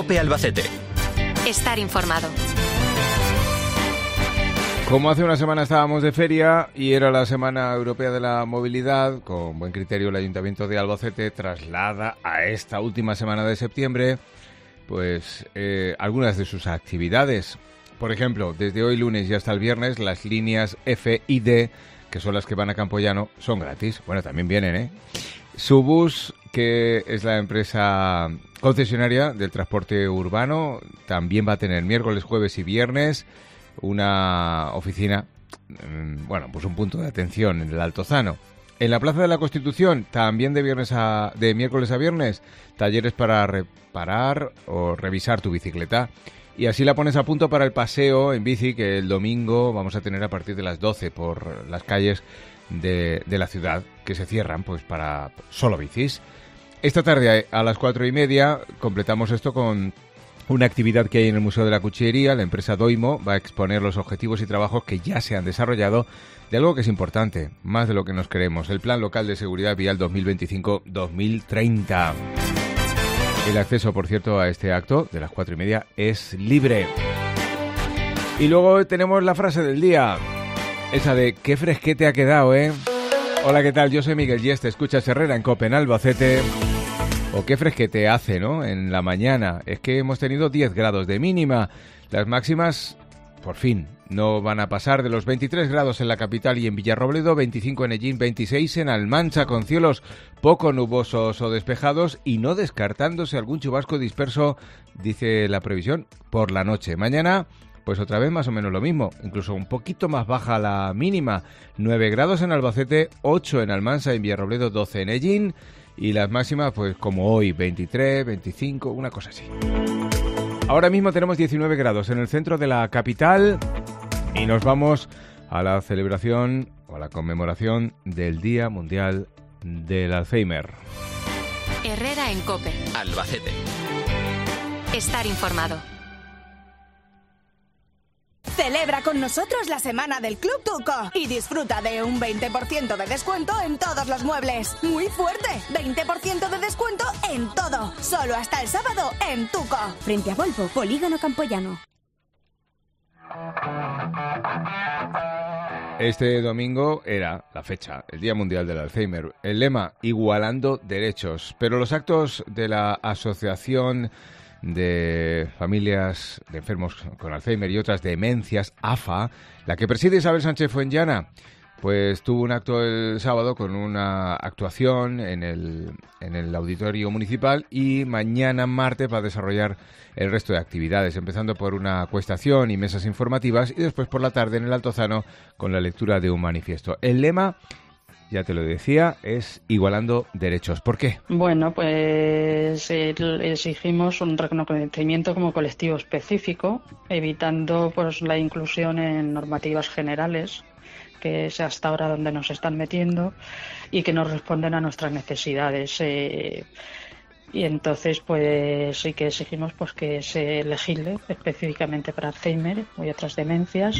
COPE Albacete. Estar informado. Como hace una semana estábamos de feria y era la Semana Europea de la Movilidad, con buen criterio el Ayuntamiento de Albacete traslada a esta última semana de septiembre pues algunas de sus actividades. Por ejemplo, desde hoy lunes y hasta el viernes las líneas F y D, que son las que van a Campoyano, son gratis. Bueno, también vienen, Subus, que es la empresa concesionaria del transporte urbano, también va a tener miércoles, jueves y viernes una oficina, pues un punto de atención en el Altozano. En la Plaza de la Constitución, también de miércoles a viernes, talleres para reparar o revisar tu bicicleta. Y así la pones a punto para el paseo en bici que el domingo vamos a tener a partir de las 12 por las calles de la ciudad, que se cierran pues para solo bicis. Esta tarde a las 4:30 completamos esto con una actividad que hay en el Museo de la Cuchillería. La empresa Doimo va a exponer los objetivos y trabajos que ya se han desarrollado de algo que es importante, más de lo que nos creemos, el Plan Local de Seguridad Vial 2025-2030. El acceso, por cierto, a este acto de las 4:30 es libre. Y luego tenemos la frase del día, esa de qué fresquete ha quedado, ¿eh? Hola, ¿qué tal? Yo soy Miguel Yeste, escuchas Herrera en COPE en Albacete. O qué fresquete hace, ¿no? En la mañana. Es que hemos tenido 10 grados de mínima. Las máximas, por fin, no van a pasar de los 23 grados en la capital y en Villarrobledo, 25 en Ellín, 26 en Almansa, con cielos poco nubosos o despejados y no descartándose algún chubasco disperso, dice la previsión, por la noche. Mañana, pues otra vez más o menos lo mismo, incluso un poquito más baja la mínima. 9 grados en Albacete, 8 en Almansa, en Villarrobledo, 12 en Ellín. Y las máximas, pues como hoy, 23, 25, una cosa así. Ahora mismo tenemos 19 grados en el centro de la capital y nos vamos a la celebración o a la conmemoración del Día Mundial del Alzheimer. Herrera en COPE. Albacete. Estar informado. Celebra con nosotros la semana del Club Tuco y disfruta de un 20% de descuento en todos los muebles. ¡Muy fuerte! 20% de descuento en todo. Solo hasta el sábado en Tuco. Frente a Volvo, Polígono Campoyano. Este domingo era la fecha, el Día Mundial del Alzheimer. El lema, igualando derechos. Pero los actos de la Asociación de Familias de Enfermos con Alzheimer y otras demencias, AFA, la que preside Isabel Sánchez Fuenllana, pues tuvo un acto el sábado con una actuación en el auditorio municipal y mañana martes va a desarrollar el resto de actividades, empezando por una acuestación y mesas informativas y después por la tarde en el Altozano con la lectura de un manifiesto. El lema, ya te lo decía, es igualando derechos. ¿Por qué? Bueno, pues exigimos un reconocimiento como colectivo específico, evitando pues la inclusión en normativas generales, que es hasta ahora donde nos están metiendo y que no responden a nuestras necesidades. Y entonces pues sí que exigimos pues que se legisle específicamente para Alzheimer y otras demencias.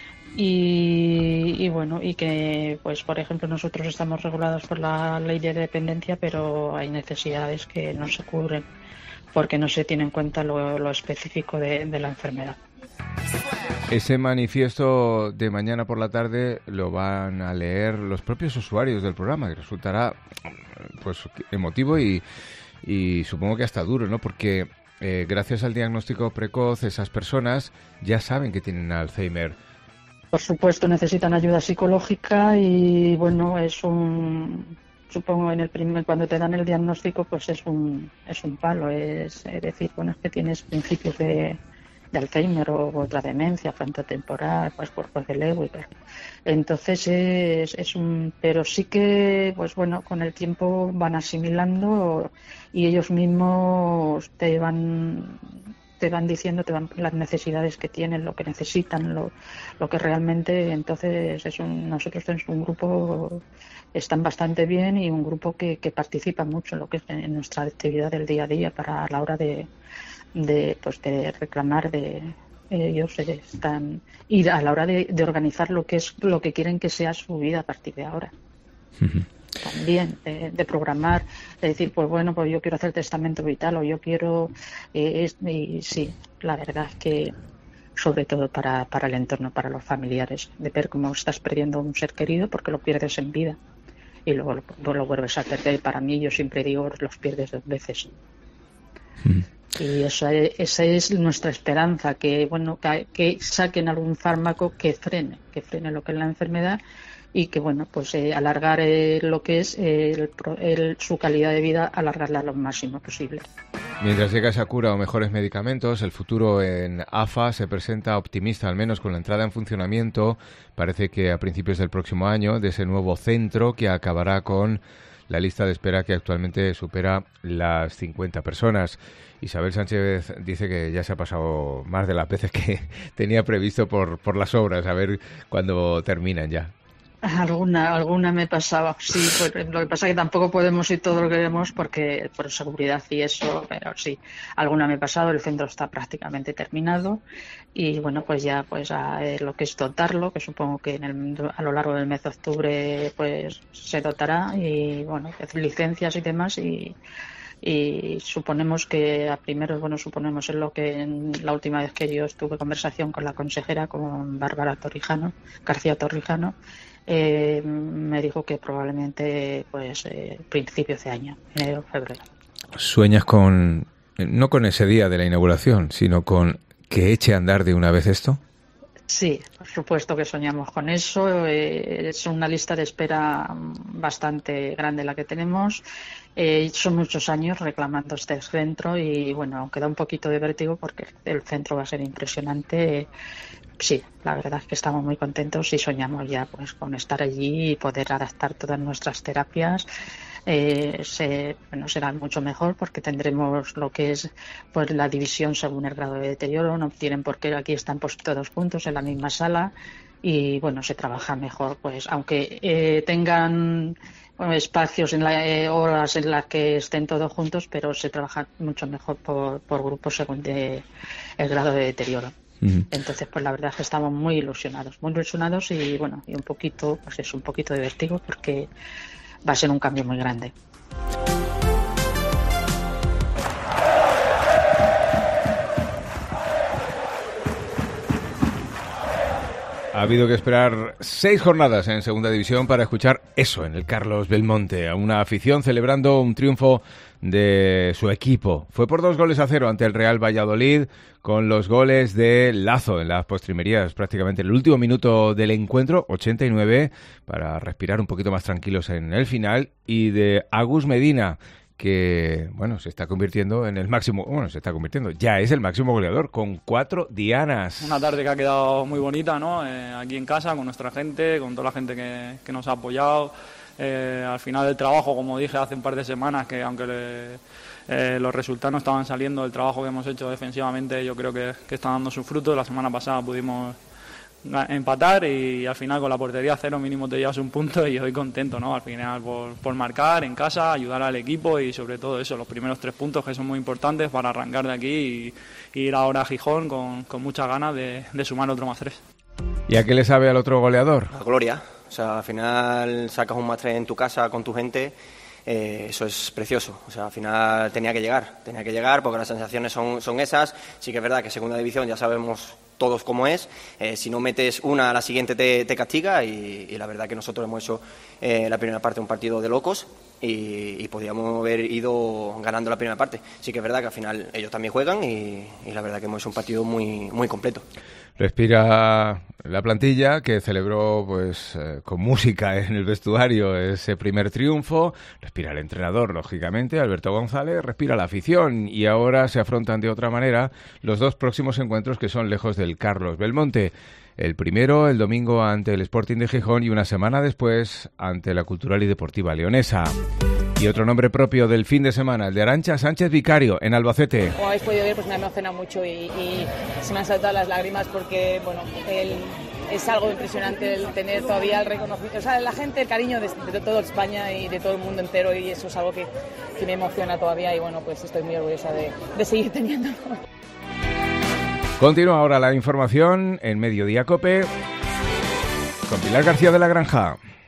Y bueno, y que pues por ejemplo nosotros estamos regulados por la ley de dependencia, pero hay necesidades que no se cubren porque no se tiene en cuenta lo específico de la enfermedad. Ese manifiesto de mañana por la tarde lo van a leer los propios usuarios del programa, que resultará pues emotivo y supongo que hasta duro, ¿no? Porque gracias al diagnóstico precoz esas personas ya saben que tienen Alzheimer. Por supuesto necesitan ayuda psicológica y bueno, supongo cuando te dan el diagnóstico pues es un palo, es decir, bueno, es que tienes principios de Alzheimer o otra demencia frontotemporal, pues cuerpo de Lewy. Entonces pero sí que pues bueno, con el tiempo van asimilando y ellos mismos te van diciendo, las necesidades que tienen, lo que necesitan, lo que realmente. Entonces nosotros tenemos un grupo, están bastante bien y un grupo que participa mucho en lo que es en nuestra actividad del día a día para a la hora de reclamar ellos están y a la hora de organizar lo que quieren que sea su vida a partir de ahora. también, de programar, de decir, pues bueno, pues yo quiero hacer testamento vital o yo quiero... y sí, la verdad es que sobre todo para el entorno, para los familiares, de ver cómo estás perdiendo un ser querido porque lo pierdes en vida y luego lo vuelves a perder. Para mí, yo siempre digo, los pierdes 2 veces. Y esa es nuestra esperanza, que bueno, que saquen algún fármaco que frene lo que es la enfermedad y que bueno, pues alargar lo que es su calidad de vida, alargarla lo máximo posible. Mientras llega esa cura o mejores medicamentos, el futuro en AFA se presenta optimista, al menos con la entrada en funcionamiento, parece que a principios del próximo año, de ese nuevo centro que acabará con la lista de espera que actualmente supera las 50 personas. Isabel Sánchez dice que ya se ha pasado más de las veces que tenía previsto por las obras, a ver cuándo terminan ya. Alguna me pasaba, sí, pues lo que pasa es que tampoco podemos ir todo lo que queremos porque por seguridad y eso, pero sí, alguna me ha pasado, el centro está prácticamente terminado y bueno, pues ya lo que es dotarlo, que supongo que a lo largo del mes de octubre pues se dotará y bueno, licencias y demás y suponemos que suponemos en lo que en la última vez que yo estuve conversación con la consejera, con Bárbara García Torrijano, me dijo que probablemente principios de año, enero, febrero. ¿Sueñas no con ese día de la inauguración, sino con que eche a andar de una vez esto? Sí, por supuesto que soñamos con eso. Es una lista de espera bastante grande la que tenemos. Son muchos años reclamando este centro y bueno, aunque da un poquito de vértigo porque el centro va a ser impresionante. Sí, la verdad es que estamos muy contentos y soñamos ya pues con estar allí y poder adaptar todas nuestras terapias. Será mucho mejor porque tendremos lo que es pues la división según el grado de deterioro. No tienen por qué, aquí están pues todos juntos en la misma sala y bueno, se trabaja mejor, pues aunque tengan espacios horas en las que estén todos juntos, pero se trabaja mucho mejor por grupos según el grado de deterioro. Entonces, pues la verdad es que estamos muy ilusionados y bueno, y un poquito de vértigo porque va a ser un cambio muy grande. Ha habido que esperar 6 jornadas en Segunda División para escuchar eso en el Carlos Belmonte, a una afición celebrando un triunfo de su equipo. Fue por 2-0 ante el Real Valladolid, con los goles de Lazo en las postrimerías, prácticamente en el último minuto del encuentro, 89, para respirar un poquito más tranquilos en el final, y de Agus Medina, que se está convirtiendo en el máximo, ya es el máximo goleador con 4 dianas. Una tarde que ha quedado muy bonita, ¿no? Aquí en casa, con nuestra gente, con toda la gente que nos ha apoyado. Al final del trabajo, como dije hace un par de semanas, que aunque los resultados no estaban saliendo, el trabajo que hemos hecho defensivamente yo creo que está dando sus frutos. La semana pasada pudimos empatar y al final con la portería 0 mínimo te llevas un punto y estoy contento, ¿no? Al final por marcar en casa, ayudar al equipo y sobre todo eso, los primeros 3 puntos que son muy importantes para arrancar de aquí y ir ahora a Gijón con muchas ganas de sumar otro +3. ¿Y a qué le sabe al otro goleador? La gloria. O sea, al final sacas un +3 en tu casa con tu gente, eso es precioso. O sea, al final tenía que llegar porque las sensaciones son esas. Sí que es verdad que Segunda División ya sabemos todos cómo es. Si no metes una, a la siguiente te castiga y la verdad que nosotros hemos hecho la primera parte un partido de locos y podíamos haber ido ganando la primera parte. Sí que es verdad que al final ellos también juegan y la verdad que hemos hecho un partido muy, muy completo. Respira la plantilla que celebró con música en el vestuario ese primer triunfo, respira el entrenador, lógicamente, Alberto González, respira la afición y ahora se afrontan de otra manera los 2 próximos encuentros que son lejos del Carlos Belmonte. El primero, el domingo, ante el Sporting de Gijón y una semana después ante la Cultural y Deportiva Leonesa. Y otro nombre propio del fin de semana, el de Arantxa Sánchez Vicario, en Albacete. Como habéis podido ver, pues me ha emocionado mucho y se me han saltado las lágrimas porque, es algo impresionante el tener todavía el reconocimiento, o sea, la gente, el cariño de toda España y de todo el mundo entero y eso es algo que me emociona todavía y pues estoy muy orgullosa de seguir teniéndolo. Continúa ahora la información en Mediodía COPE con Pilar García de la Granja.